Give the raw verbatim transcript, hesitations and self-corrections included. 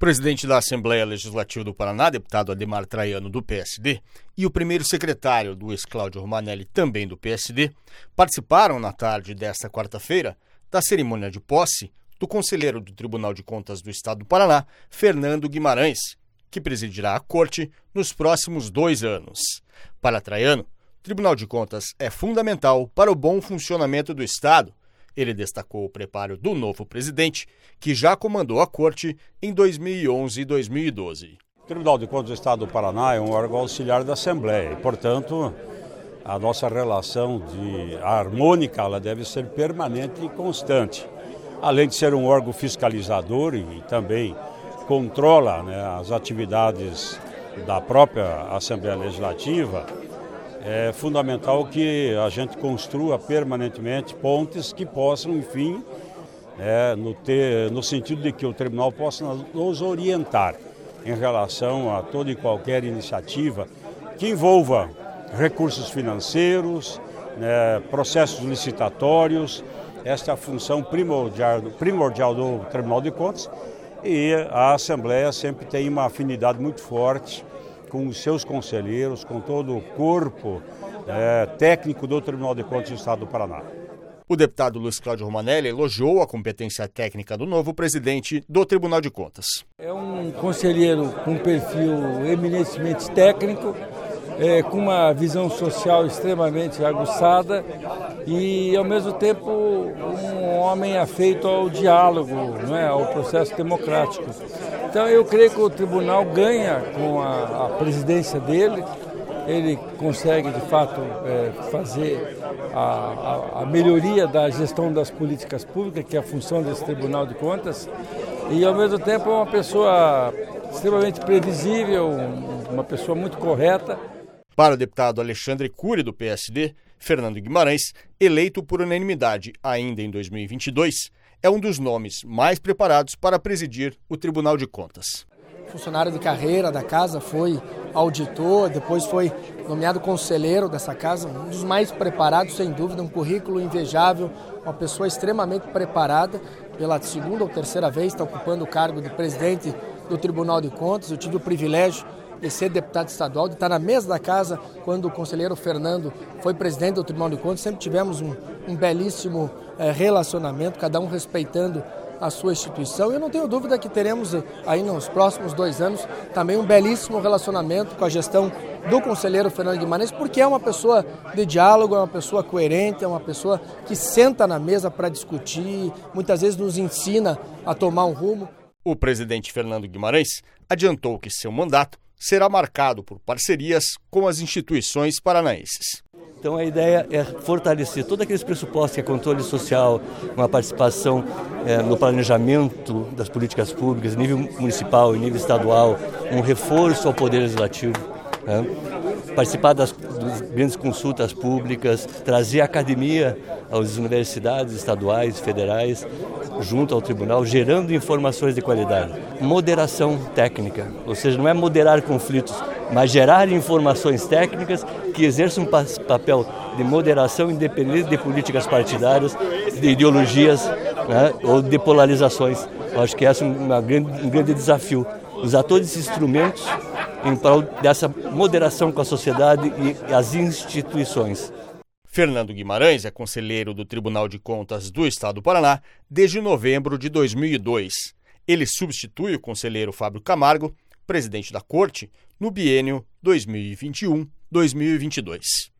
presidente da Assembleia Legislativa do Paraná, deputado Ademar Traiano, do P S D, e o primeiro secretário, Luiz Cláudio Romanelli, também do P S D, participaram na tarde desta quarta-feira da cerimônia de posse do conselheiro do Tribunal de Contas do Estado do Paraná, Fernando Guimarães, que presidirá a corte nos próximos dois anos. Para Traiano, o Tribunal de Contas é fundamental para o bom funcionamento do Estado. Ele destacou o preparo do novo presidente, que já comandou a corte em dois mil e onze e dois mil e doze. O Tribunal de Contas do Estado do Paraná é um órgão auxiliar da Assembleia e, portanto, a nossa relação de harmônica ela deve ser permanente e constante. Além de ser um órgão fiscalizador e também controla, né, as atividades da própria Assembleia Legislativa, é fundamental que a gente construa permanentemente pontes que possam, enfim, é, no, ter, no sentido de que o tribunal possa nos orientar em relação a toda e qualquer iniciativa que envolva recursos financeiros, né, processos licitatórios. Esta é a função primordial, primordial do Tribunal de Contas e a Assembleia sempre tem uma afinidade muito forte com os seus conselheiros, com todo o corpo é, técnico do Tribunal de Contas do Estado do Paraná. O deputado Luiz Cláudio Romanelli elogiou a competência técnica do novo presidente do Tribunal de Contas. É um conselheiro com perfil eminentemente técnico, é, com uma visão social extremamente aguçada e, ao mesmo tempo, um homem afeito ao diálogo, não é, ao processo democrático. Então, eu creio que o tribunal ganha com a, a presidência dele. Ele consegue, de fato, é, fazer a, a, a melhoria da gestão das políticas públicas, que é a função desse Tribunal de Contas, e, ao mesmo tempo, é uma pessoa extremamente previsível, uma pessoa muito correta. Para o deputado Alexandre Cury, do P S D, Fernando Guimarães, eleito por unanimidade ainda em dois mil e vinte e dois, é um dos nomes mais preparados para presidir o Tribunal de Contas. Funcionário de carreira da casa, foi auditor, depois foi nomeado conselheiro dessa casa, um dos mais preparados, sem dúvida, um currículo invejável, uma pessoa extremamente preparada, pela segunda ou terceira vez está ocupando o cargo de presidente do Tribunal de Contas. Eu tive o privilégio de ser deputado estadual, de estar na mesa da casa quando o conselheiro Fernando foi presidente do Tribunal de Contas. Sempre tivemos um, um belíssimo eh, relacionamento, cada um respeitando a sua instituição. E eu não tenho dúvida que teremos aí nos próximos dois anos também um belíssimo relacionamento com a gestão do conselheiro Fernando Guimarães, porque é uma pessoa de diálogo, é uma pessoa coerente, é uma pessoa que senta na mesa para discutir, muitas vezes nos ensina a tomar um rumo. O presidente Fernando Guimarães adiantou que seu mandato será marcado por parcerias com as instituições paranaenses. Então a ideia é fortalecer todos aqueles pressupostos que é controle social, uma participação é, no planejamento das políticas públicas, em nível municipal e nível estadual, um reforço ao poder legislativo, né? Participar das, das grandes consultas públicas, trazer a academia às universidades estaduais e federais, junto ao tribunal, gerando informações de qualidade. Moderação técnica, ou seja, não é moderar conflitos, mas gerar informações técnicas que exerçam um papel de moderação independente de políticas partidárias, de ideologias, né, ou de polarizações. Eu acho que esse é uma grande, um grande desafio. Usar todos esses instrumentos em prol dessa moderação com a sociedade e as instituições. Fernando Guimarães é conselheiro do Tribunal de Contas do Estado do Paraná desde novembro de dois mil e dois. Ele substitui o conselheiro Fábio Camargo, presidente da Corte, no biênio dois mil e vinte e um a dois mil e vinte e dois.